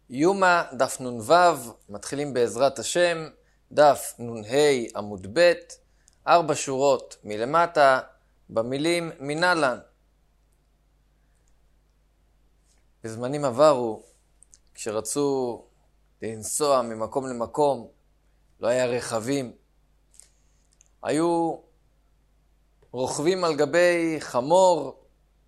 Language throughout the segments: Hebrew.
יומא דף נ"ו, מתחילים בעזרת השם, דף נ"ה עמוד ב', 4 שורות מלמטה, במילים מנהלן. בזמנים עברו, כשרצו לנסוע ממקום למקום, לא היה רכבים, היו רוכבים על גבי חמור,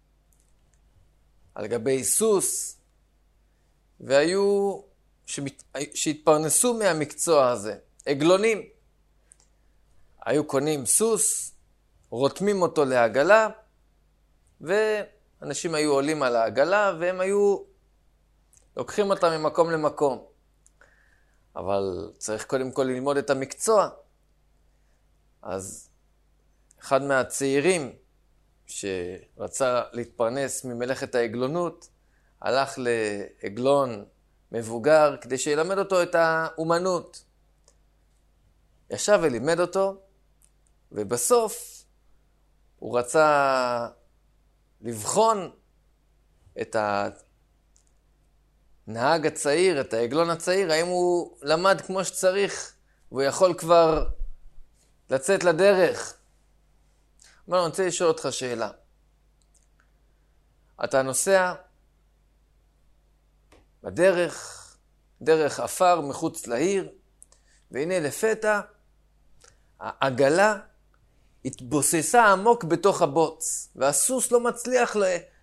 על גבי סוס, והיו שהתפרנסו מהמקצוע הזה, עגלונים. היו קונים סוס, רותמים אותו לעגלה, ואנשים היו עולים על העגלה, והם היו לוקחים אותם ממקום למקום. אבל צריך קודם כל ללמוד את המקצוע. אז אחד מהצעירים שרצה להתפרנס ממלאכת העגלונות, הלך לעגלון מבוגר כדי שילמד אותו את האומנות. ישב ולימד אותו, ובסוף הוא רצה לבחון את הנהג הצעיר, את העגלון הצעיר, האם הוא למד כמו שצריך, והוא יכול כבר לצאת לדרך. אבל אני רוצה לשאול אותך שאלה. אתה נוסע בדרך, דרך אפר מחוץ לעיר, והנה לפתע העגלה התבוססה עמוק בתוך הבוץ, והסוס לא מצליח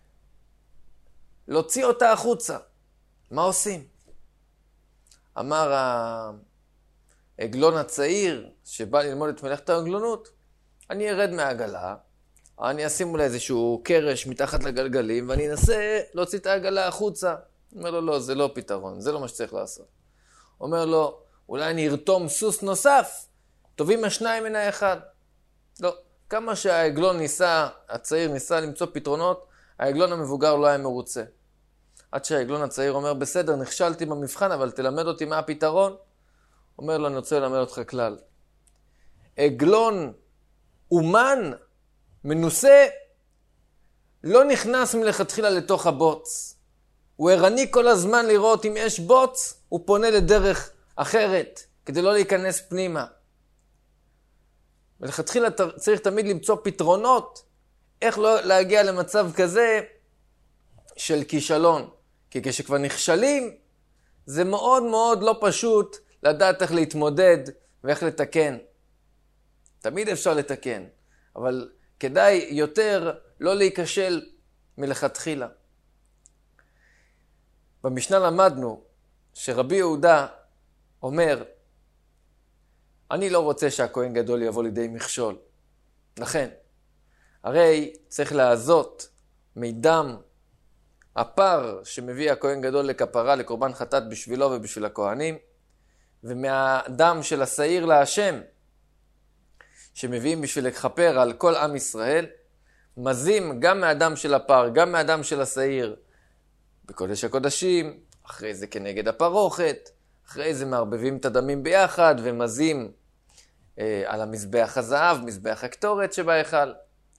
להוציא אותה החוצה. מה עושים? אמר העגלון הצעיר שבא ללמוד את מלאכת העגלונות, אני ארד מהעגלה, אני אשים אולי איזשהו קרש מתחת לגלגלים, ואני אנסה להוציא את העגלה החוצה. אומר לו, לא, זה לא פתרון, זה לא מה שצריך לעשות. אומר לו, אולי אני ארתום סוס נוסף, טובים השניים מן האחד. לא, כמה שהעגלון הצעיר ניסה למצוא פתרונות, העגלון המבוגר לא היה מרוצה. עד שהעגלון הצעיר אומר, בסדר, נכשלתי במבחן, אבל תלמד אותי מה הפתרון. אומר לו, אני רוצה ללמד אותך כלל. עגלון אומן, מנוסה, לא נכנס מלכתחילה לתוך הבוץ. הוא ערני כל הזמן לראות אם יש בוץ, הוא פונה לדרך אחרת, כדי לא להיכנס פנימה. ולכתחילה צריך תמיד למצוא פתרונות, איך לא להגיע למצב כזה של כישלון. כי כשכבר נכשלים, זה מאוד מאוד לא פשוט לדעת איך להתמודד ואיך לתקן. תמיד אפשר לתקן, אבל כדאי יותר לא להיכשל מלכתחילה. במשנה למדנו שרבי יהודה אומר, אני לא רוצה שהכהן גדול יבוא לידי מכשול. לכן, הרי צריך לעזות מדם הפר שמביא הכהן גדול לכפרה, לקורבן חטאת בשבילו ובשביל הכהנים, ומהדם של השעיר להשם, שמביאים בשביל לכפר על כל עם ישראל, מזים גם מהדם של הפר, גם מהדם של השעיר, בקודש הקודשים, אחרי זה כנגד הפרוכת, אחרי זה מערבבים את הדמים ביחד ומזים על המזבח הזהב, מזבח הקטורת שבהיכל.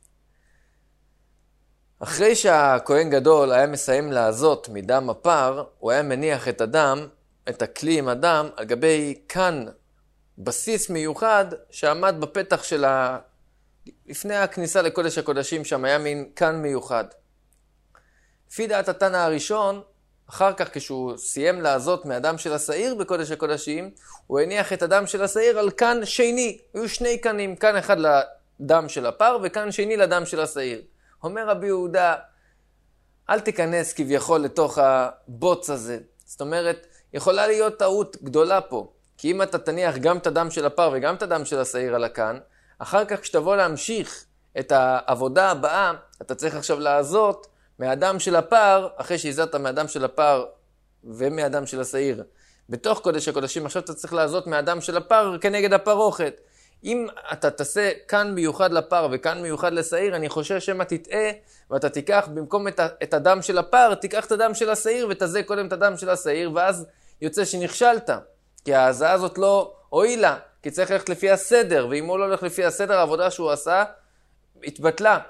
אחרי שהכהן גדול היה מסיים לעזות מדם הפר, הוא היה מניח את הדם, את הכלי עם הדם, על גבי כאן בסיס מיוחד שעמד בפתח של לפני הכניסה לקודש הקודשים, שם היה מין כאן מיוחד. לפי דעת התנא הראשון, אחר כך כשהוא סיים לעזות מהדם של השעיר בקודש הקודשים, הוא הניח את הדם של השעיר על כאן שני. היו שני קנים, כאן אחד לדם של הפר וכאן שני לדם של השעיר. אומר רבי יהודה, אל תיכנס כביכול לתוך הבוץ הזה. זאת אומרת, יכולה להיות טעות גדולה פה. כי אם אתה תניח גם את הדם של הפר וגם את הדם של השעיר על הכאן, אחר כך כשתבוא להמשיך את העבודה הבאה, אתה צריך עכשיו לעזות מהדם של הפר, אחרי שהזעת מהדם של הפר ומהדם של השעיר, בתוך קודש הקודשים, עכשיו אתה צריך לעזות מהדם של הפר כנגד הפרוכת. אם אתה תעשה כאן מיוחד לפר וכאן מיוחד לשעיר, אני חושב שמה תטעה, ואתה תיקח במקום את הדם של הפר, תיקח את הדם של השעיר ותזה קודם את הדם של השעיר, ואז יוצא שנכשלת. כי ההזעה הזאת לא הועילה, כי צריך ללכת לפי הסדר, ואם הוא לא הולך לפי הסדר, העבודה שהוא עשה התבטלה.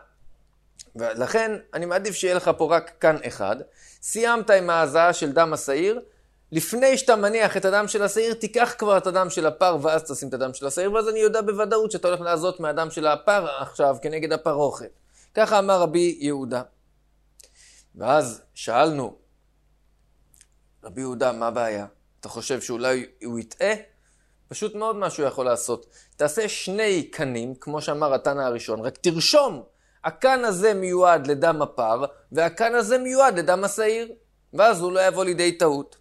ולכן אני מעדיף שיהיה לך פה רק כאן אחד. סיימת עם ההזעה של דם השעיר, לפני שאתה מניח את הדם של השעיר, תיקח כבר את הדם של הפר, ואז תשים את הדם של השעיר, ואז אני יודע בוודאות שאתה הולך לעזות מהדם של הפר עכשיו, כנגד הפרוכת. ככה אמר רבי יהודה. ואז שאלנו, רבי יהודה, מה הבעיה? אתה חושב שאולי הוא יטעה? פשוט מאוד מה שהוא יכול לעשות. תעשה 2 קנים, כמו שאמר התנא הראשון, רק תרשום, הקן הזה מיועד לדם הפר, והקן הזה מיועד לדם השעיר, ואז הוא לא יבוא לידי טעות.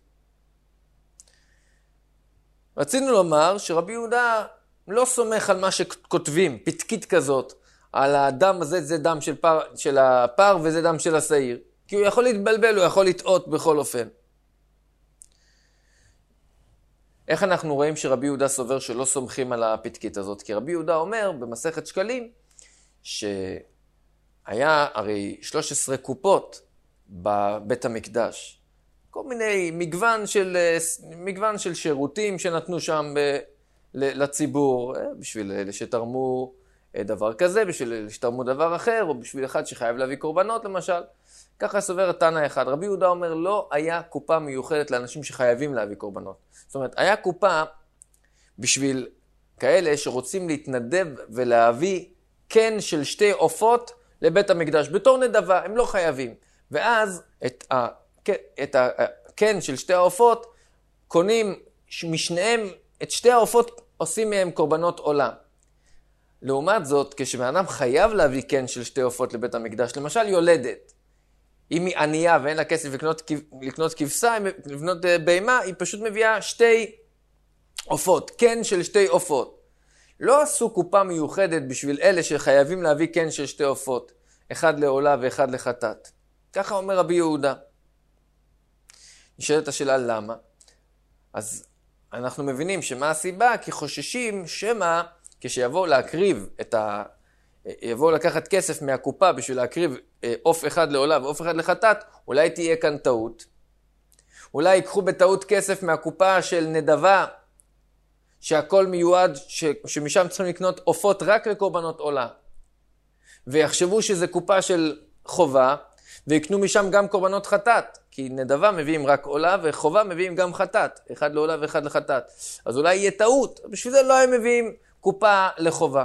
רצינו לומר שרבי יהודה לא סומך על מה שכותבים, פתקית כזאת, על הדם הזה זה דם של הפר וזה דם של השעיר. כי הוא יכול להתבלבל, הוא יכול לטעות בכל אופן. איך אנחנו רואים שרבי יהודה סובר שלא סומכים על הפתקית הזאת? כי רבי יהודה אומר במסכת שקלים שהיה הרי 13 קופות בבית המקדש. כל מיני מגוון של שירותים שנתנו שם לציבור, בשביל אלה שתרמו דבר כזה, בשביל אלה שתרמו דבר אחר, או בשביל אחד שחייב להביא קורבנות למשל. ככה סובר תנא אחד. רבי יהודה אומר, לא היה קופה מיוחדת לאנשים שחייבים להביא קורבנות. זאת אומרת, היה קופה בשביל כאלה שרוצים להתנדב ולהביא קן של 2 עופות לבית המקדש. בתור נדבה, הם לא חייבים. ואז את הקן של 2 העופות קונים משניהם, את 2 העופות עושים מהם קורבנות עולה. לעומת זאת, כשבאדם חייב להביא קן של 2 עופות לבית המקדש, למשל יולדת, אם היא ענייה ואין לה כסף לקנות כבשה, לקנות בהמה, היא פשוט מביאה 2 עופות, קן של 2 עופות. לא עשו קופה מיוחדת בשביל אלה שחייבים להביא קן של 2 עופות, אחד לעולה ואחד לחטאת. ככה אומר רבי יהודה. נשאלת השאלה למה? אז אנחנו מבינים שמה הסיבה? כי חוששים שמה כשיבואו להקריב יבואו לקחת כסף מהקופה בשביל להקריב עוף אחד לעולה ועוף אחד לחטאת, אולי תהיה כאן טעות. אולי ייקחו בטעות כסף מהקופה של נדבה, שהכל מיועד, שמשם צריכים לקנות עופות רק לקורבנות עולה. ויחשבו שזה קופה של חובה, ויקנו משם גם קורבנות חטאת. כי נדבה מביאים רק עולה, וחובה מביאים גם חטאת. אחד לעולה ואחד לחטאת. אז אולי יהיה טעות. בשביל זה לא הם מביאים קופה לחובה.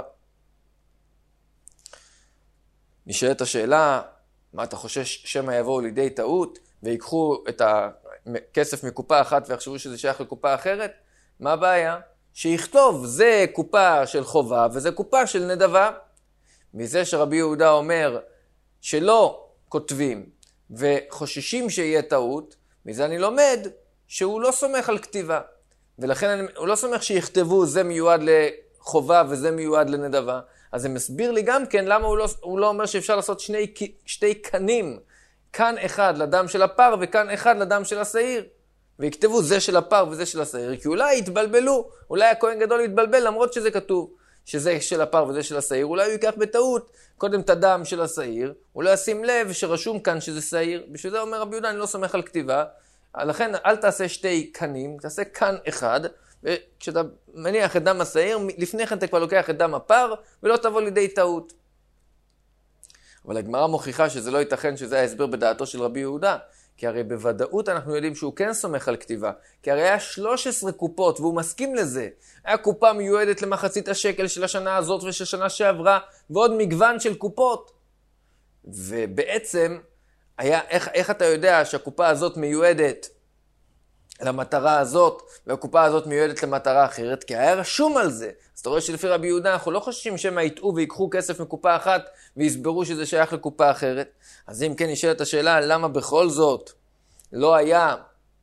נשאלת השאלה, מה אתה חושש שמא יבואו לידי טעות, ויקחו את הכסף מקופה אחת ויחשבו שזה שייך לקופה אחרת? מה הבעיה? שיכתוב, זה קופה של חובה וזה קופה של נדבה. מזה שרבי יהודה אומר שלא כותבים וחוששים שיהיה טעות, מזה אני לומד שהוא לא סומך על כתיבה. ולכן הוא לא סומך שיכתבו זה מיועד לחובה וזה מיועד לנדבה. אז זה מסביר לי גם כן למה הוא לא אומר שאפשר לעשות 2 קנים. קן אחד לדם של הפר וקן אחד לדם של השעיר. ויכתבו זה של הפר וזה של השעיר. כי אולי יתבלבלו. אולי הכהן גדול יתבלבל למרות שזה כתוב שזה של הפר וזה של השעיר. אולי הוא ייקח בטעות קודם את הדם של השעיר. הוא לא ישים לב שרשום כאן שזה שעיר. בשביל זה אומר רבי יהודה, אני לא סומך על כתיבה. לכן אל תעשה 2 קנים, תעשה קן אחד. וכשאתה מניח את דם השעיר, לפני כן אתה כבר לוקח את דם הפר, ולא תבוא לידי טעות. אבל הגמרא מוכיחה שזה לא ייתכן שזה ההסבר בדעתו של רבי יהודה, כי הרי בוודאות אנחנו יודעים שהוא כן סומך על כתיבה, כי הרי היה 13 קופות, והוא מסכים לזה. היה קופה מיועדת למחצית השקל של השנה הזאת ושל שנה שעברה, ועוד מגוון של קופות. ובעצם, איך אתה יודע שהקופה הזאת מיועדת למטרה הזאת, והקופה הזאת מיועדת למטרה אחרת, כי היה רשום על זה. אז אתה רואה שלפי רבי יהודה, אנחנו לא חוששים שהם יטעו ויקחו כסף מקופה אחת, ויסברו שזה שייך לקופה אחרת. אז אם כן נשאלת השאלה, למה בכל זאת לא היה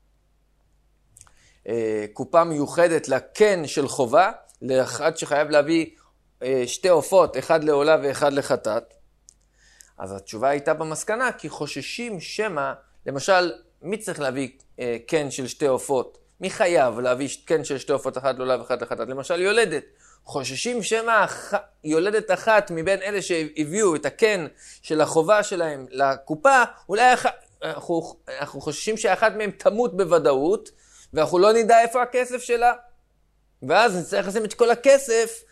קופה מיוחדת לקן של חובה, לאחד שחייב להביא 2 עופות, אחד לעולה ואחד לחטאת? אז התשובה הייתה במסקנה, כי חוששים שמה, למשל, מי צריך להביא קן של 2 עופות? מי חייב להביא קן של 2 עופות, אחד לעולה ואחד לחטאת? למשל יולדת. חוששים שמה יולדת אחת מבין אלה שהביאו את הקן של החובה שלהם לקופה, אולי אנחנו חוששים שאחת מהם תמות בוודאות, ואנחנו לא נדע איפה הכסף שלה. ואז נצטרך לשים את כל הכסף,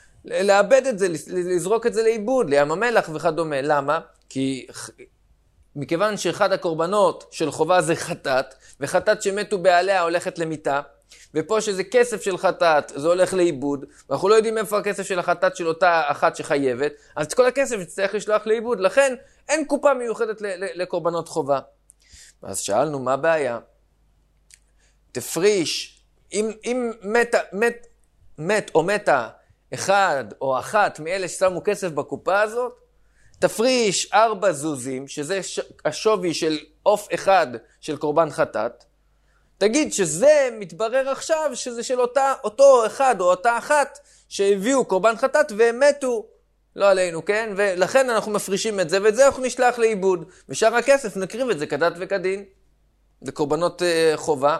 לאבד את זה, לזרוק את זה לאיבוד, לים המלח וכדומה. למה? כי מכיוון שאחד הקורבנות של חובה זה חטאת, וחטאת שמתו בעליה הולכת למיתה, ופה שזה כסף של חטאת, זה הולך לאיבוד, ואנחנו לא יודעים איפה הכסף של החטאת של אותה אחת שחייבת, אז כל הכסף יצטרך לשלוח לאיבוד, לכן אין קופה מיוחדת לקורבנות חובה. אז שאלנו, מה הבעיה? תפריש, אם מת או מתה אחד או אחת מאלה ששמו כסף בקופה הזאת, תפריש 4 זוזים, שזה השווי של עוף אחד של קורבן חטאת, תגיד שזה מתברר עכשיו שזה של אותו אחד או אותה אחת שהביאו קורבן חטאת והם מתו, לא עלינו, כן? ולכן אנחנו מפרישים את זה, ואת זה אנחנו נשלח לאיבוד, ושאר הכסף נקריב את זה כדת וכדין. זה קורבנות חובה.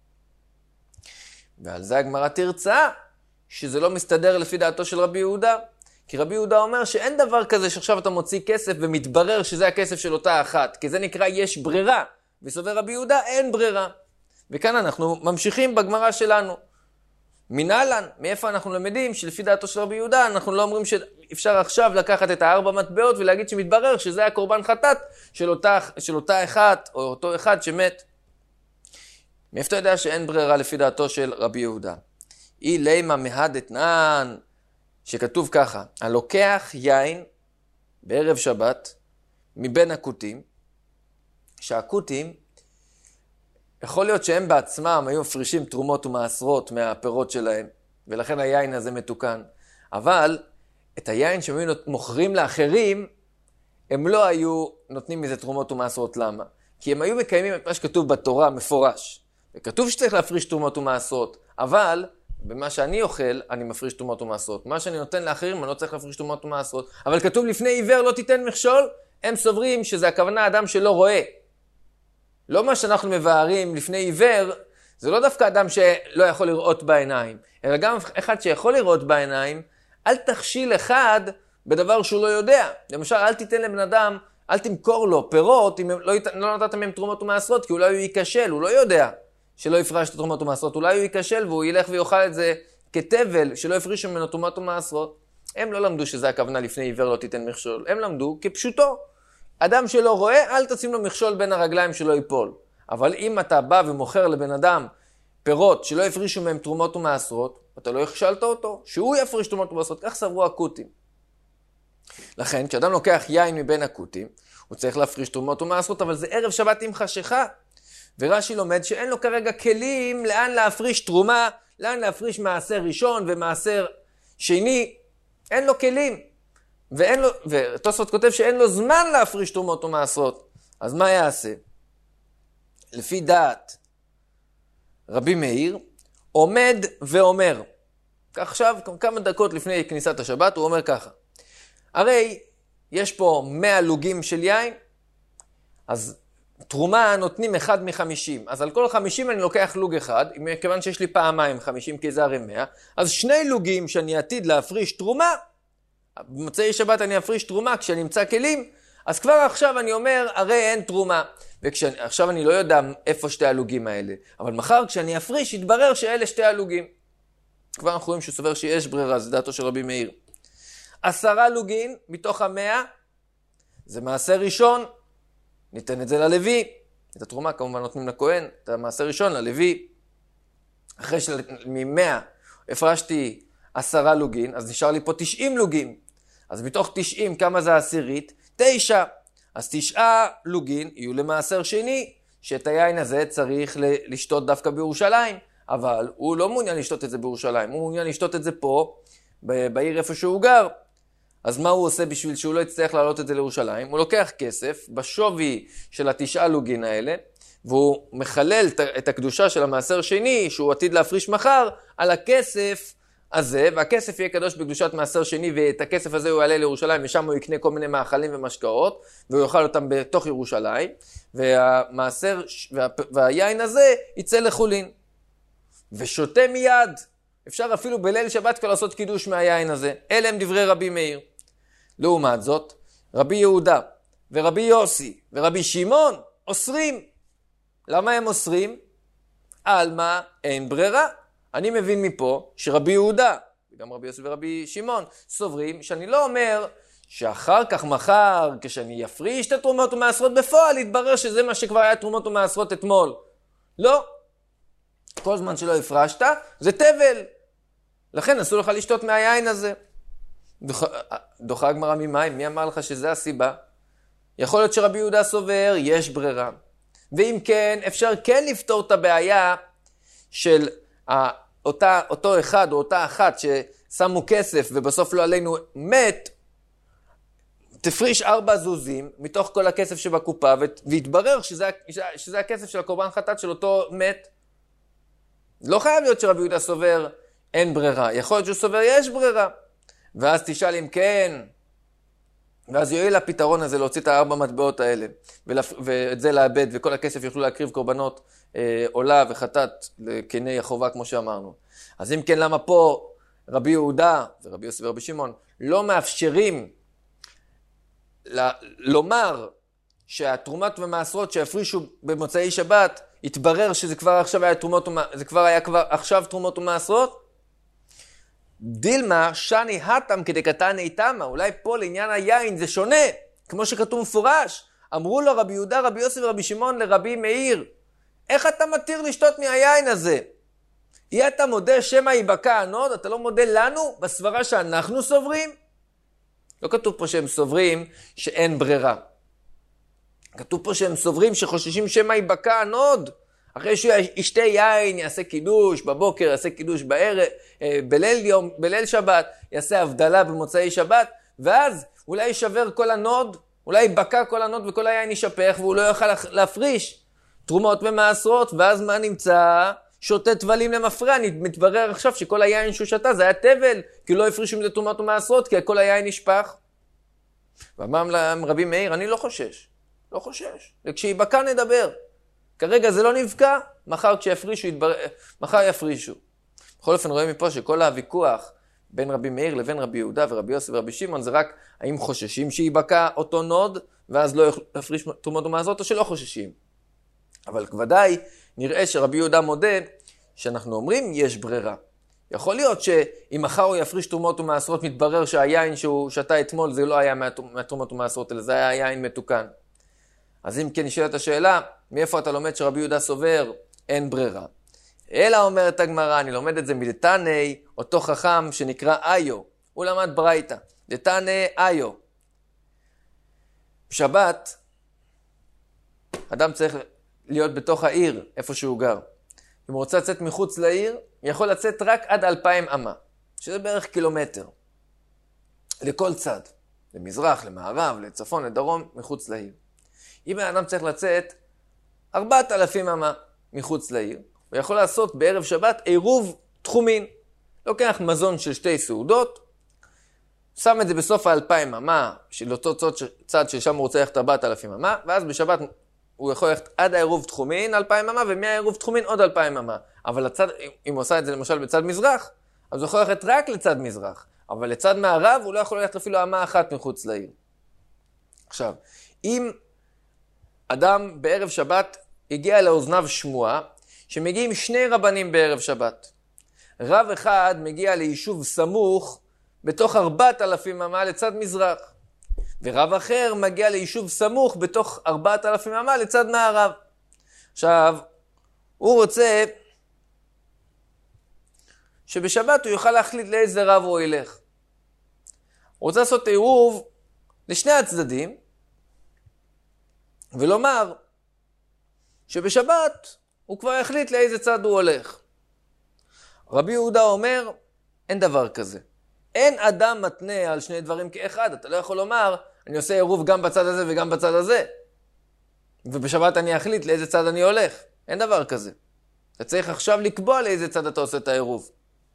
ועל זה הגמרא תרצה שזה לא מסתדר לפי דעתו של רבי יהודה. כי רבי יהודה אומר שאין דבר כזה שעכשיו אתה מוציא כסף ומתברר שזה הכסף של אותה אחת. כי זה נקרא יש ברירה. וסובר רבי יהודה אין ברירה. וכאן אנחנו ממשיכים בגמרא שלנו. מנהלן, מאיפה אנחנו למדים שלפי דעתו של רבי יהודה אנחנו לא אומרים שאפשר עכשיו לקחת את 4 מטבעות ולהגיד שמתברר שזה הקורבן חטאת של אותה אחת או אותו אחד שמת. מאיפה אתה יודע שאין ברירה לפי דעתו של רבי יהודה? אי לימה מהדתנן, שכתוב ככה, הלוקח יין בערב שבת מבין הכותים, שהכותים יכול להיות שהם בעצמם היו מפרישים תרומות ומעשרות מהפירות שלהם, ולכן היין הזה מתוקן. אבל את היין שהם היו מוכרים לאחרים, הם לא היו נותנים מזה תרומות ומעשרות. למה? כי הם היו מקיימים את מה שכתוב בתורה מפורש. וכתוב שצריך להפריש תרומות ומעשרות, אבל במה שאני אוכל, אני מפריש תרומות ומעשרות. מה שאני נותן לאחרים, אני לא צריך להפריש תרומות ומעשרות. אבל כתוב לפני עיוור לא תיתן מכשול, הם סוברים שזה הכוונה אדם שלא רואה. לא מה שאנחנו מבארים לפני עיוור, זה לא דווקא אדם שלא יכול לראות בעיניים, אלא גם אחד שיכול לראות בעיניים. אל תכשיל אחד בדבר שהוא לא יודע. למשל, אל תיתן לבן אדם, אל תמכור לו פירות אם לא נתת מהם תרומות ומעשרות, כי אולי הוא ייכשל, הוא לא יודע שלא יפרש את התרומות ומעשרות, אולי הוא ייכשל והוא ילך ויאכל את זה כתבל, שלא יפריש ממנו תרומות ומעשרות. הם לא למדו שזה הכוונה לפני עיוור לא תיתן מכשול, הם למדו כפשוטו. אדם שלא רואה, אל תשים לו מכשול בין הרגליים שלא ייפול. אבל אם אתה בא ומוכר לבן אדם פירות שלא יפרישו מהם תרומות ומעשרות, אתה לא הכשלת אותו, שהוא יפריש תרומות ומעשרות, כך סברו הכותים. לכן, כשאדם לוקח יין מבין הכותים, הוא צריך להפריש תרומות ומעשרות, אבל זה ערב שבת עם חשיכה. ורש"י לומד שאין לו כרגע כלים לאן להפריש תרומה, לאן להפריש מעשר ראשון ומעשר שני, אין לו כלים. ותוספות כותב שאין לו זמן להפריש תרומות ומעשרות. אז מה יעשה? לפי דעת רבי מאיר, עומד ואומר, עכשיו כמה דקות לפני כניסת השבת הוא אומר ככה, הרי יש פה 100 לוגים של יין, אז תרומה נותנים 1 מ-50, אז על כל 50 אני לוקח לוג אחד, כיוון שיש לי פעמיים 50 כי זה הרי 100, אז 2 לוגים שאני עתיד להפריש תרומה, במוצאי שבת אני אפריש תרומה כשאני אמצא כלים, אז כבר עכשיו אני אומר, הרי אין תרומה. ועכשיו אני לא יודע איפה 2 הלוגים האלה, אבל מחר כשאני אפריש יתברר שאלה 2 הלוגים. כבר אנחנו רואים שהוא סובר שיש ברירה, זה דעתו של רבי מאיר. 10 לוגים מתוך 100, זה מעשר ראשון, ניתן את זה ללוי. את התרומה כמובן נותנים לכהן, את המעשר ראשון ללוי. אחרי מ-100 הפרשתי 10 לוגים, אז נשאר לי פה 90 לוגים. אז מתוך 90 כמה זה עשירית? 9. אז 9 לוגים יהיו למעשר שני, שאת היין הזה צריך לשתות דווקא בירושלים, אבל הוא לא מעוניין לשתות את זה בירושלים, הוא מעוניין לשתות את זה פה, בעיר איפה שהוא גר. אז מה הוא עושה בשביל שהוא לא יצטרך לעלות את זה לירושלים? הוא לוקח כסף בשווי של 9 לוגים האלה, והוא מחלל את הקדושה של המעשר שני, שהוא עתיד להפריש מחר, על הכסף הזה, והכסף יהיה קדוש בקדושת מעשר שני, ואת הכסף הזה הוא יעלה לירושלים, ושם הוא יקנה כל מיני מאכלים ומשקאות, והוא יאכל אותם בתוך ירושלים, והיין הזה יצא לחולין. ושותה מיד. אפשר אפילו בליל שבת כבר לעשות קידוש מהיין הזה. אלה הם דברי רבי מאיר. לעומת זאת, רבי יהודה ורבי יוסי ורבי שמעון אוסרים. למה הם אוסרים? על מה? אין ברירה. אני מבין מפה שרבי יהודה, וגם רבי יוסי ורבי שמעון, סוברים שאני לא אומר שאחר כך מחר, כשאני אפריש את התרומות ומעשרות בפועל, יתברר שזה מה שכבר היה תרומות ומעשרות אתמול. לא. כל זמן שלא הפרשת, זה תבל. לכן אסור לך לשתות מהיין הזה. דוחה הגמרא ממים, מי אמר לך שזה הסיבה? יכול להיות שרבי יהודה סובר, יש ברירה. ואם כן, אפשר כן לפתור את הבעיה של אותו אחד או אותה אחת ששמו כסף ובסוף לא עלינו מת, תפריש 4 זוזים מתוך כל הכסף שבקופה, והתברר שזה הכסף של הקורבן חטאת של אותו מת. לא חייב להיות שרבי יהודה סובר אין ברירה, יכול להיות שהוא סובר יש ברירה. ואז תשאל אם כן, ואז יועיל הפתרון הזה להוציא את 4 מטבעות האלה, ואת זה לאבד, וכל הכסף יוכלו להקריב קורבנות עולה וחטאת לקני החובה כמו שאמרנו. אז אם כן, למה פה רבי יהודה ורבי יוסף ורבי שמעון לא מאפשרים לומר שהתרומת ומעשרות שהפרישו במוצאי שבת, התברר שזה כבר עכשיו היה תרומות ומעשרות? דילמה שני התם כדי קטני תמה, אולי פה לעניין היין זה שונה, כמו שכתוב מפורש. אמרו לו רבי יהודה, רבי יוסף ורבי שמעון לרבי מאיר, איך אתה מתיר לשתות מהיין הזה? אי אתה מודה שמא ייבקע הנוד, אתה לא מודה לנו בסברה שאנחנו סוברים? לא כתוב פה שהם סוברים שאין ברירה. כתוב פה שהם סוברים שחוששים שמא ייבקע הנוד. אחרי שהוא ישתה יין, יעשה קידוש בבוקר, יעשה קידוש בערב, בליל שבת, יעשה הבדלה במוצאי שבת, ואז אולי יישבר כל הנוד, אולי ייבקע כל הנוד וכל היין יישפך, והוא לא יוכל להפריש תרומות ומעשרות, ואז מה נמצא? שותה תבלים למפרע, מתברר עכשיו שכל היין שהוא שתה זה היה תבל, כי לא הפרישו מזה תרומות ומעשרות, כי כל היין נשפך. ואמר להם רבי מאיר, אני לא חושש, לא חושש, וכשיבקע נדבר. כרגע זה לא נבקע, מחר כשיפרישו, מחר יפרישו. בכל אופן רואים מפה שכל הוויכוח בין רבי מאיר לבין רבי יהודה ורבי יוסף ורבי שמעון זה רק האם חוששים שיבקע אותו נוד, ואז לא יפריש תרומות ומעשרות, או שלא חוששים. אבל ודאי נראה שרבי יהודה מודה שאנחנו אומרים יש ברירה. יכול להיות שאם מחר הוא יפריש תרומות ומעשרות, מתברר שהיין שהוא שתה אתמול זה לא היה מהתרומות ומעשרות, אלא זה היה יין מתוקן. אז אם כן נשאלת השאלה, מאיפה אתה לומד שרבי יהודה סובר? אין ברירה. אלא אומרת הגמרא, אני לומד את זה מדתני, אותו חכם שנקרא איו. הוא למד ברייתא. דתני איו. בשבת, אדם צריך להיות בתוך העיר, איפה שהוא גר. אם הוא רוצה לצאת מחוץ לעיר, יכול לצאת רק עד 2,000 אמה, שזה בערך קילומטר. לכל צד. למזרח, למערב, לצפון, לדרום, מחוץ לעיר. אם האדם צריך לצאת 4,000 אמה מחוץ לעיר, הוא יכול לעשות בערב שבת עירוב תחומין. לוקח מזון של 2 סעודות, שם את זה בסוף 2,000 אמה, של אותו צד ששם הוא רוצה ללכת 4,000 אמה, ואז בשבת הוא יכול ללכת עד העירוב תחומין 2,000 אמה, ומהעירוב תחומין עוד 2,000 אמה. אבל לצד, אם הוא עושה את זה למשל בצד מזרח, אז הוא יכול ללכת רק לצד מזרח. אבל לצד מערב הוא לא יכול ללכת אפילו אמה אחת מחוץ לעיר. עכשיו, אם אדם בערב שבת הגיע לאוזניו שמועה, שמגיעים 2 רבנים בערב שבת. רב אחד מגיע ליישוב סמוך בתוך 4,000 אמה לצד מזרח. ורב אחר מגיע ליישוב סמוך בתוך 4,000 אמה לצד מערב. עכשיו, הוא רוצה שבשבת הוא יוכל להחליט לאיזה רב הוא ילך. הוא רוצה לעשות עירוב לשני הצדדים, ולומר שבשבת הוא כבר יחליט לאיזה צד הוא הולך. רבי יהודה אומר, אין דבר כזה. אין אדם מתנה על 2 דברים כאחד. אתה לא יכול לומר, אני עושה עירוב גם בצד הזה וגם בצד הזה. ובשבת אני אחליט לאיזה צד אני הולך. אין דבר כזה. אתה צריך עכשיו לקבוע לאיזה צד אתה עושה את העירוב.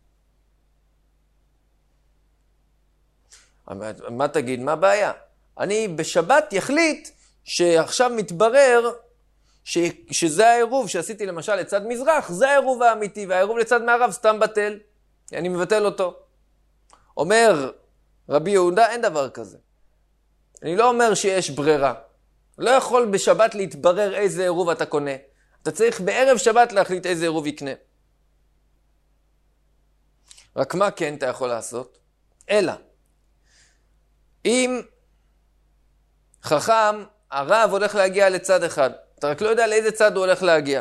מה תגיד? מה הבעיה? אני בשבת יחליט שעכשיו מתברר שזה העירוב שעשיתי למשל לצד מזרח, זה העירוב האמיתי, והעירוב לצד מערב סתם בטל. אני מבטל אותו. אומר רבי יהודה, אין דבר כזה. אני לא אומר שיש ברירה. לא יכול בשבת להתברר איזה עירוב אתה קונה. אתה צריך בערב שבת להחליט איזה עירוב יקנה. רק מה כן אתה יכול לעשות? אלא, אם חכם, הרב הולך להגיע לצד אחד, אתה רק לא יודע לאיזה צד הוא הולך להגיע.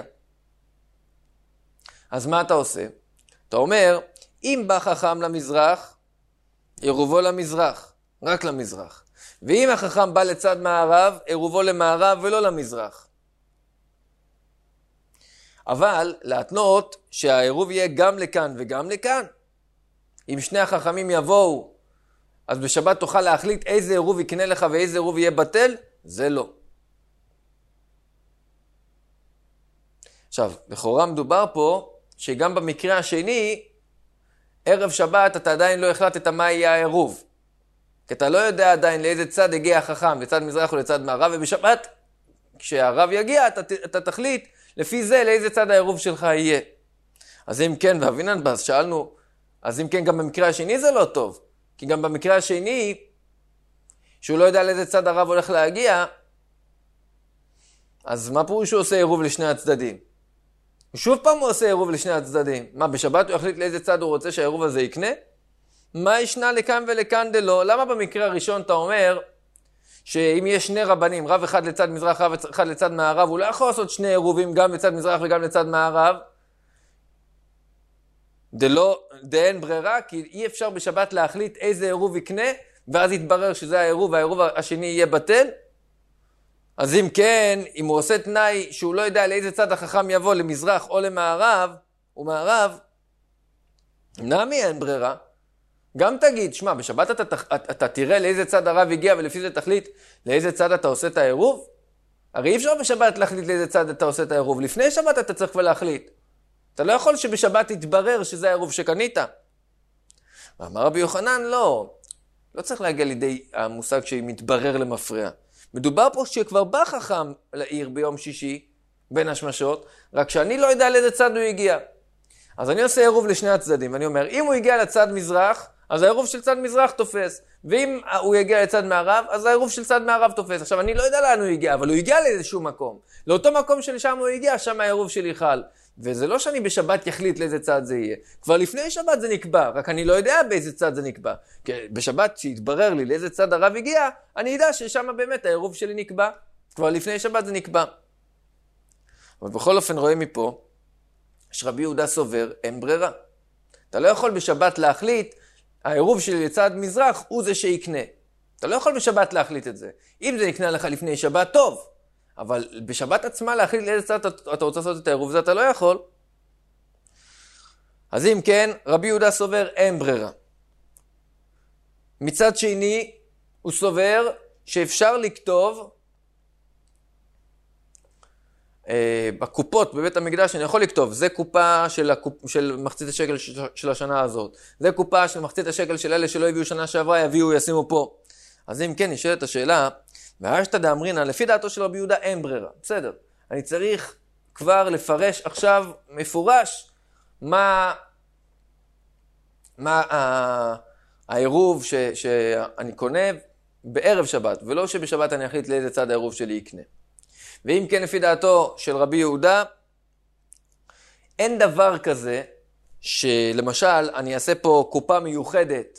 אז מה אתה עושה? אתה אומר, אם בא חכם למזרח, עירובו למזרח, רק למזרח. ואם החכם בא לצד מערב, עירובו למערב ולא למזרח. אבל להתנות שהעירוב יהיה גם לכאן וגם לכאן. אם שני החכמים יבואו, אז בשבת תוכל להחליט איזה עירוב יקנה לך ואיזה עירוב יהיה בטל? זה לא. עכשיו, לכאורה מדובר פה שגם במקרה השני, ערב שבת אתה עדיין לא החלטת מה יהיה העירוב. כי אתה לא יודע עדיין לאיזה צד הגיע החכם, לצד מזרח או לצד מערב, ובשבת, כשהרב יגיע, אתה תחליט לפי זה לאיזה צד העירוב שלך יהיה. אז אם כן, ואבינן באז, שאלנו, אז אם כן גם במקרה השני זה לא טוב. כי גם במקרה השני, שהוא לא יודע לאיזה צד הרב הולך להגיע, אז מה פירוש שהוא עושה עירוב לשני הצדדים? שוב פעם הוא עושה עירוב לשני הצדדים. מה, בשבת הוא יחליט לאיזה צד הוא רוצה שהעירוב הזה יקנה? מה ישנה לכאן ולכאן דלא? למה במקרה הראשון אתה אומר שאם יש שני רבנים, רב אחד לצד מזרח, רב אחד לצד מערב, הוא לא יכול לעשות שני עירובים גם לצד מזרח וגם לצד מערב? אין ברירה, כי אי אפשר בשבת להחליט איזה עירוב יקנה, ואז יתברר שזה העירוב, והעירוב השני יהיה בטל. אז אם כן, אם הוא עושה תנאי שהוא לא יודע לאיזה צד החכם יבוא, למזרח או למערב, ומערב, נעמי אין ברירה. גם תגיד, שמע, בשבת אתה תראה לאיזה צד הרב הגיע, ולפי זה תחליט לאיזה צד אתה עושה את העירוב? הרי אי אפשר בשבת להחליט לאיזה צד אתה עושה את העירוב. לפני שבת אתה צריך להחליט. אתה לא יכול שבשבת יתברר שזה העירוב שקנית. ואמר רבי יוחנן, לא צריך להגיע לידי המושג שמתברר למפריע. מדובר פה שכבר בא חכם לעיר ביום שישי, בין השמשות, רק שאני לא יודע לאיזה צד הוא הגיע. אז אני עושה עירוב לשני הצדדים, ואני אומר, אם הוא הגיע לצד מזרח, אז העירוב של צד מזרח תופס. ואם הוא יגיע לצד מערב, אז העירוב של צד מערב תופס. עכשיו, אני לא יודע לאן הוא הגיע, אבל הוא הגיע לאיזשהו מקום. לאותו מקום שלשם הוא הגיע, שם העירוב שלי חל. וזה לא שאני בשבת יחליט לאיזה צד זה יהיה. כבר לפני שבת זה נקבע, רק אני לא יודע באיזה צד זה נקבע. כי בשבת שיתברר לי לאיזה צד הרב הגיע, אני יודע ששם באמת העירוב שלי נקבע. כבר לפני שבת זה נקבע. אבל בכל אופן רואים מפה, שרבי יהודה סובר, אין ברירה. אתה לא יכול בשבת להחליט, העירוב שלי לצד מזרח הוא זה שיקנה. אתה לא יכול בשבת להחליט את זה. אם זה יקנה לך לפני שבת, טוב. אבל בשבת עצמה להחליט לאיזה צד אתה רוצה לעשות את העירוב, זה אתה לא יכול. אז אם כן, רבי יהודה סובר, אין ברירה. מצד שני, הוא סובר שאפשר לכתוב בקופות בבית המקדש, אני יכול לכתוב, זה קופה של מחצית השקל של השנה הזאת. זה קופה של מחצית השקל של אלה שלא הביאו שנה שעברה, ישימו פה. אז אם כן, נשאלת השאלה, והשתא דאמרינן, לפי דעתו של רבי יהודה אין ברירה. בסדר, אני צריך כבר לפרש עכשיו מפורש מה העירוב שאני קונה בערב שבת, ולא שבשבת אני אחליט לאיזה צד העירוב שלי יקנה. ואם כן, לפי דעתו של רבי יהודה, אין דבר כזה שלמשל אני אעשה פה קופה מיוחדת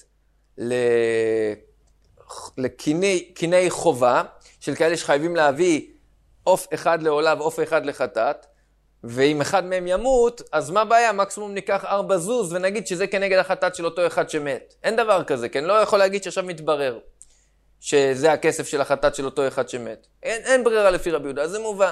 לקיני חובה, של כאלה שחייבים להביא עוף אחד לעולה ועוף אחד לחטאת, ואם אחד מהם ימות, אז מה הבעיה? מקסימום ניקח 4 זוז ונגיד שזה כנגד החטאת של אותו אחד שמת. אין דבר כזה, כן? לא יכול להגיד שעכשיו מתברר שזה הכסף של החטאת של אותו אחד שמת. אין ברירה לפי רבי יהודה, זה מובן.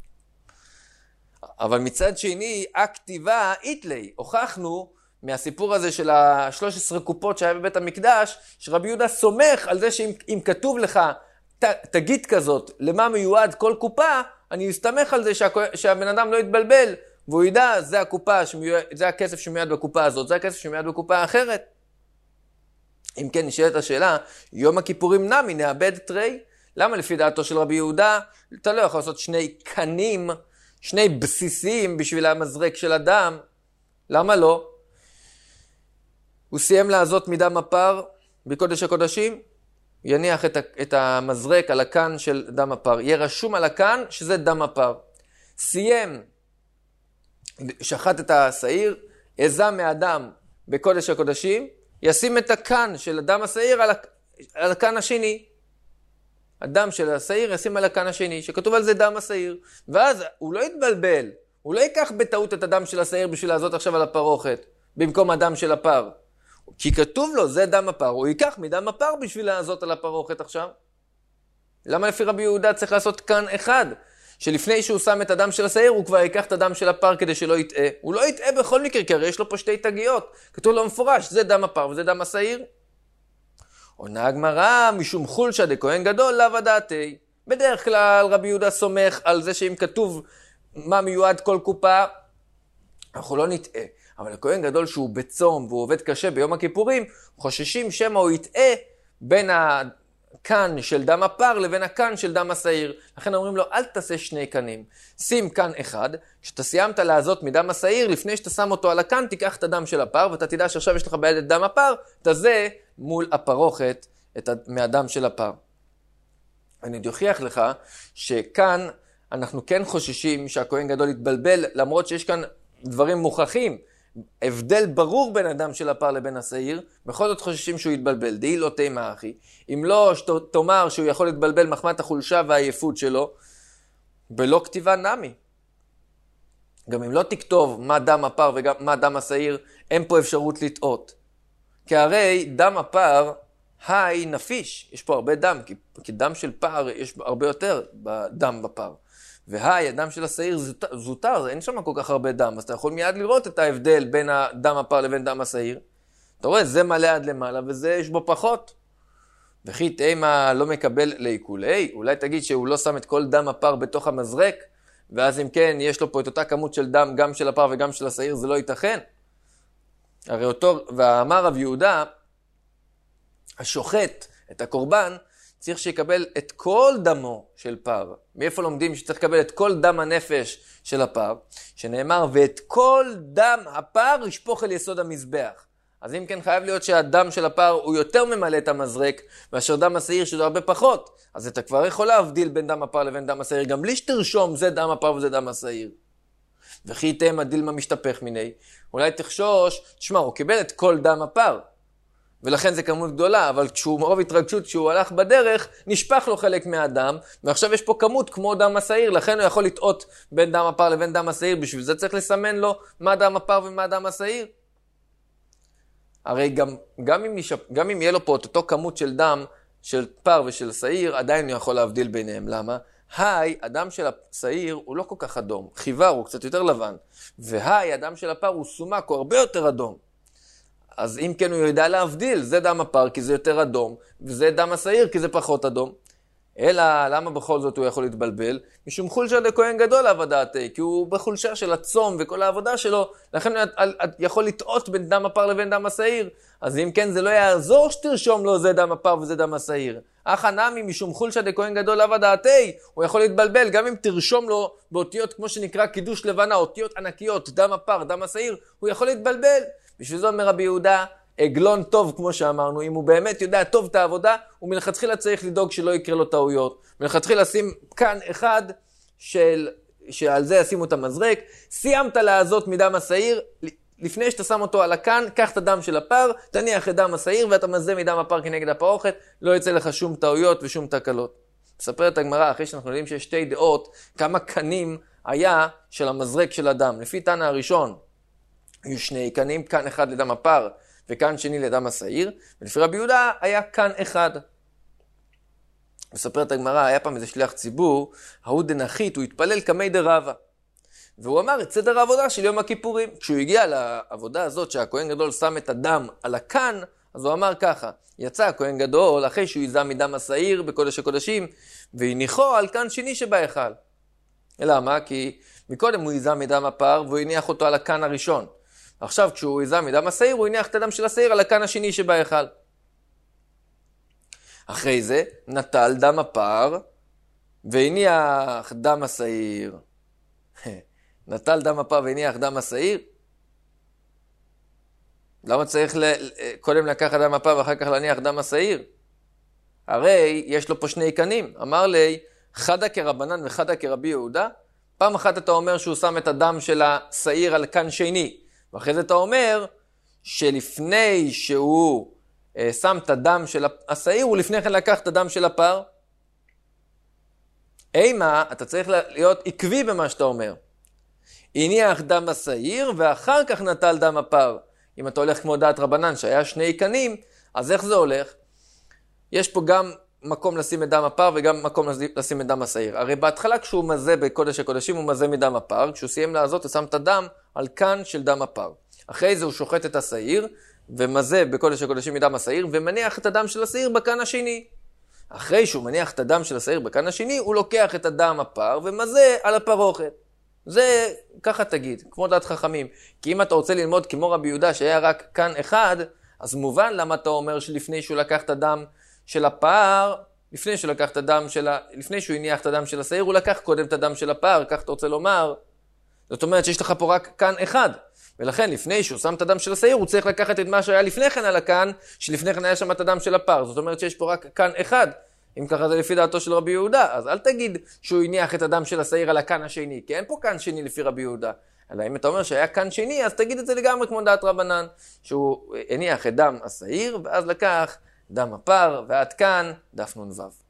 אבל מצד שני, הכתיבה איתלי, הוכחנו מהסיפור הזה של 13 קופות שהיה בבית המקדש, שרבי יהודה סומך על זה שאם כתוב לך תגיד כזאת, למה מיועד כל קופה, אני אסתמך על זה שהבן אדם לא יתבלבל, והוא ידע, זה הכסף שמיועד בקופה הזאת, זה הכסף שמיועד בקופה אחרת. אם כן, נשאלת השאלה, יום הכיפורים נמי, נאבד תרי? למה לפי דעתו של רבי יהודה, אתה לא יכול לעשות 2 קנים, 2 בסיסים בשביל המזרק של הדם? למה לא? הוא סיים לעזות מדם הפר בקודש הקודשים, יניח את המזרק על הקן של דם הפר. יהיה רשום על הקן שזה דם הפר. סיים, שחט את השעיר, יזם מהדם בקודש הקודשים, ישים את הקן של דם השעיר על הקן השני. הדם של השעיר ישים על הקן השני, שכתוב על זה דם השעיר. ואז הוא לא יתבלבל. הוא לא ייקח בטעות את הדם של השעיר בשביל לעזות עכשיו על הפרוכת, במקום הדם של הפר. כי כתוב לו, זה דם הפר. הוא ייקח מדם הפר בשביל לעזות על הפרוכת עכשיו. למה לפי רבי יהודה צריך לעשות קן אחד? שלפני שהוא שם את הדם של השעיר, הוא כבר ייקח את הדם של הפר כדי שלא יטעה. הוא לא יטעה בכל מקרה, כי הרי יש לו פה שתי תגיות. כתוב לו מפורש, זה דם הפר וזה דם השעיר. עונה הגמרא, משום חולשה דכהן גדול, לאו דעתי. בדרך כלל רבי יהודה סומך על זה שאם כתוב מה מיועד כל קופה, אנחנו לא נטעה. אבל הכהן גדול שהוא בצום והוא עובד קשה ביום הכיפורים, חוששים שמא הוא יטעה בין הקן של דם הפר לבין הקן של דם השעיר. לכן אומרים לו, אל תעשה שני קנים. שים קן אחד, כשאתה סיימת לעזות מדם השעיר, לפני שאתה שם אותו על הקן, תיקח את הדם של הפר, ואתה תדע שעכשיו יש לך ביד את דם הפר, תזה מול הפרוכת מהדם של הפר. אני אוכיח לך שכאן אנחנו כן חוששים שהכהן גדול יתבלבל, למרות שיש כאן דברים מוכחים. הבדל ברור בין הדם של הפר לבין השעיר, בכל זאת חוששים שהוא יתבלבל. דהי לא תימה אחי. אם לא תאמר שהוא יכול להתבלבל מחמת החולשה והעייפות שלו, בלא כתיבה נמי. גם אם לא תכתוב מה דם הפר ומה דם השעיר, אין פה אפשרות לטעות. כי הרי דם הפר היי נפיש, יש פה הרבה דם, כי דם של פר יש הרבה יותר בדם בפר. והי, הדם של השעיר זוטר, אין שם כל כך הרבה דם, אז אתה יכול מיד לראות את ההבדל בין דם הפר לבין דם השעיר. אתה רואה, זה מלא עד למעלה וזה יש בו פחות. וכי תימה לא מקבל לעיקולי, אולי תגיד שהוא לא שם את כל דם הפר בתוך המזרק, ואז אם כן, יש לו פה את אותה כמות של דם, גם של הפר וגם של השעיר, זה לא ייתכן. הרי אותו, ואמר רב יהודה, השוחט את הקורבן, צריך שיקבל את כל דמו של פר. מאיפה לומדים שצריך לקבל את כל דם הנפש של הפר? שנאמר, ואת כל דם הפר ישפוך אל יסוד המזבח. אז אם כן חייב להיות שהדם של הפר הוא יותר ממלא את המזרק, מאשר דם השעיר שזה הרבה פחות. אז אתה כבר יכול להבדיל בין דם הפר לבין דם השעיר, גם בלי שתרשום זה דם הפר וזה דם השעיר. וכי תימה דילמה משתפך מיני. אולי תחשוש, תשמע, הוא קיבל את כל דם הפר. ולכן זה כמות גדולה, אבל כשהוא מרוב התרגשות, כשהוא הלך בדרך, נשפך לו חלק מהדם, ועכשיו יש פה כמות כמו דם השעיר, לכן הוא יכול לטעות בין דם הפר לבין דם השעיר, בשביל זה צריך לסמן לו מה דם הפר ומה דם השעיר. הרי גם אם יהיה לו פה את אותו כמות של דם, של פר ושל שעיר, עדיין הוא יכול להבדיל ביניהם. למה? הדם של השעיר הוא לא כל כך אדום, חיוור הוא קצת יותר לבן, הדם של הפר הוא סומק, הוא הרבה יותר אדום. אז אם כן הוא יודע להבדיל, זה דם הפר כי זה יותר אדום, וזה דם השעיר כי זה פחות אדום. אלא למה בכל זאת הוא יכול להתבלבל? משום חולשה דכהן גדול לאו דעתי, כי הוא בחולשה של הצום וכל העבודה שלו, לכן הוא יכול לטעות בין דם הפר לבין דם השעיר. אז אם כן זה לא יעזור שתרשום לו זה דם הפר וזה דם השעיר. אך הנמי משום חולשה דכהן גדול לאו דעתי, הוא יכול להתבלבל גם אם תרשום לו באותיות כמו שנקרא קידוש לבנה, אותיות ענקיות, דם הפר, דם השעיר, הוא יכול להתבלבל. בשביל זאת אומר רבי יהודה, עגלון טוב כמו שאמרנו, אם הוא באמת יודע טוב את העבודה, הוא מלכתחילה צריך לדאוג שלא יקרה לו טעויות. מלכתחילה לשים כאן אחד שעל זה ישימו את המזרק, סיימת לעזות מדם השעיר, לפני שאתה שם אותו על הכאן, קח את הדם של הפר, תניח את דם השעיר ואתה מזה מדם הפר כנגד הפרוכת, לא יצא לך שום טעויות ושום תקלות. מספרת הגמרא, אחרי שאנחנו יודעים שיש שתי דעות, כמה קנים היה של המזרק של הדם. לפי תנא הראשון, היו שני קנים, כאן אחד לדם הפר וכאן שני לדם השעיר, ולפי רבי יהודה היה כאן אחד. מספרת הגמרא, היה פעם איזה שליח ציבור, ההוא דנחית, הוא התפלל כמי דרבה. והוא אמר את סדר העבודה של יום הכיפורים. כשהוא הגיע לעבודה הזאת שהכהן גדול שם את הדם על הכאן, אז הוא אמר ככה, יצא הכהן גדול אחרי שהוא יזם מדם השעיר בקודש הקודשים, והניחו על כאן שני שבהיכל. למה? כי מקודם הוא יזם מדם הפר והוא הניח אותו על הכאן הראשון. עכשיו כשהוא יזם מדם השעיר, הוא הניח את הדם של השעיר על הכאן השני שבהיכל. אחרי זה נטל דם הפר והניח דם השעיר. נטל דם הפר והניח דם השעיר? למה צריך קודם לקחת דם הפר ואחר כך להניח דם השעיר? הרי יש לו פה שני קנים. אמר לי, חדה כרבנן וחדה כרבי יהודה. פעם אחת אתה אומר שהוא שם את הדם של השעיר על כאן שני. ואחרי זה אתה אומר שלפני שהוא שם את הדם של השעיר, ולפני כן לקח את הדם של הפר. אימה, אתה צריך להיות עקבי במה שאתה אומר. הניח דם השעיר, ואחר כך נטל דם הפר. אם אתה הולך כמו דעת רבנן, שהיה שני קנים, אז איך זה הולך? יש פה גם מקום לשים את דם הפר, וגם מקום לשים את דם השעיר. הרי בהתחלה כשהוא מזה בקודש הקודשים, הוא מזה מדם הפר. כשהוא סיים לעזות, הוא שם את הדם על קן של דם הפר. אחרי זה הוא שוחט את השעיר, ומזה בקודש הקודשים מדם השעיר, ומניח את הדם של השעיר בקן השני. אחרי שהוא מניח את הדם של השעיר בקן השני, הוא לוקח את הדם הפר, ומזה על הפרוכת. זה, ככה תגיד, כמו דעת חכמים. כי אם אתה רוצה ללמוד כמו רבי יהודה שהיה רק קן אחד, אז מובן למה אתה אומר שלפני שהוא לקח את הדם של הפר, לפני שהוא הניח את הדם של השעיר, הוא לקח קודם את הדם של הפר, כך אתה רוצה לומר. זאת אומרת שיש לך פה רק קן אחד. ולכן לפני שהוא שם את הדם של השעיר, הוא צריך לקחת את מה שהיה לפני כן על הקן, שלפני כן היה שם את הדם של הפר. זאת אומרת שיש פה רק קן אחד. אם ככה זה לפי דעתו של רבי יהודה, אז אל תגיד שהוא הניח את הדם של השעיר על הקן השני, כי אין פה קן שני לפי רבי יהודה. אלא אם אתה אומר שהיה קן שני, אז תגיד את זה לגמרי כמו דעת רבנן, שהוא הניח את דם השעיר, ואז לקח דם הפר, ועד כאן דף נ"ו.